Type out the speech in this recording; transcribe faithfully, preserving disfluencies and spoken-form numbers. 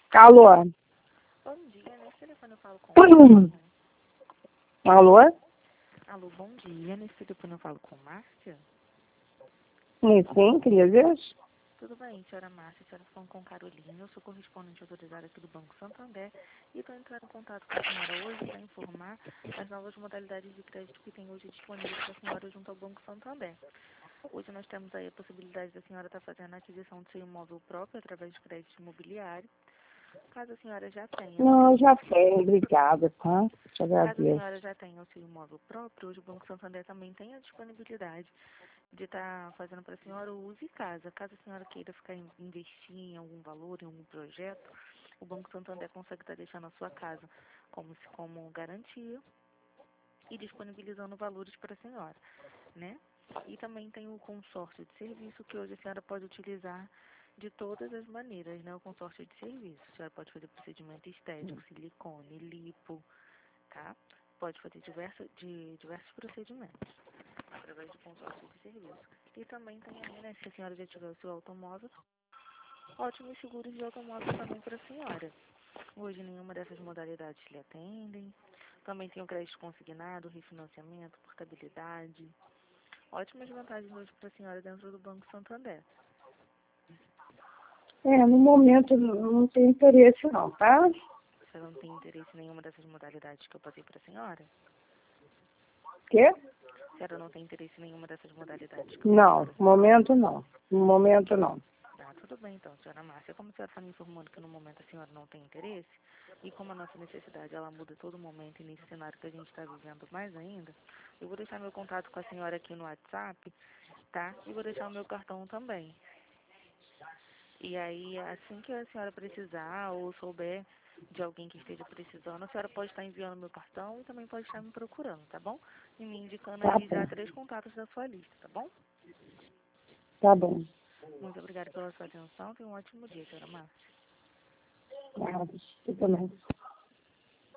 Alô? Bom dia, nesse telefone eu falo com Hum. Alô? Alô, bom dia, nesse telefone eu falo com Márcia? Sim, sim, queria ver. Tudo bem, senhora Márcia, senhora tá falando com Carolina, eu sou correspondente autorizada aqui do Banco Santander e estou entrando em contato com a senhora hoje para informar as novas modalidades de crédito que tem hoje disponíveis para a senhora junto ao Banco Santander. Hoje nós temos aí a possibilidade da senhora estar fazendo a aquisição do seu imóvel próprio através de crédito imobiliário. Caso a senhora já tenha o Não, seu eu já tenho, obrigada, tá? Te Caso a agradeço. senhora já tenha o seu imóvel próprio, hoje o Banco Santander também tem a disponibilidade de estar fazendo para a senhora o uso em casa. Caso a senhora queira ficar in- investir em algum valor, em algum projeto, o Banco Santander consegue estar deixando a sua casa como, se- como garantia e disponibilizando valores para a senhora, né? E também tem o consórcio de serviço, que hoje a senhora pode utilizar de todas as maneiras, né? O consórcio de serviço. A senhora pode fazer procedimento estético, silicone, lipo, tá? Pode fazer diversos, de, diversos procedimentos através do consórcio de serviço. E também tem aí, né, se a senhora já tiver o seu automóvel, ótimos seguros de automóvel também para a senhora. Hoje nenhuma dessas modalidades lhe atendem. Também tem o crédito consignado, refinanciamento, portabilidade. Ótimas vantagens hoje para a senhora dentro do Banco Santander. É, no momento não não tem interesse não, tá? A senhora não tem interesse em nenhuma dessas modalidades que eu passei para a senhora? Quê? A senhora não tem interesse em nenhuma dessas modalidades que eu passei Não, para a no senhora? momento não. No momento não. Ah, tudo bem então, senhora Márcia. Como a senhora está me informando que no momento a senhora não tem interesse, e como a nossa necessidade ela muda a todo momento e nesse cenário que a gente está vivendo mais ainda, eu vou deixar meu contato com a senhora aqui no WhatsApp, tá? E vou deixar o meu cartão também. E aí, assim que a senhora precisar ou souber de alguém que esteja precisando, a senhora pode estar enviando meu cartão e também pode estar me procurando, tá bom? E me indicando Tá aí bom, já três contatos da sua lista, tá bom? tá bom. Muito obrigada pela sua atenção. Tenha um ótimo dia, senhora Márcia. Tá, você também.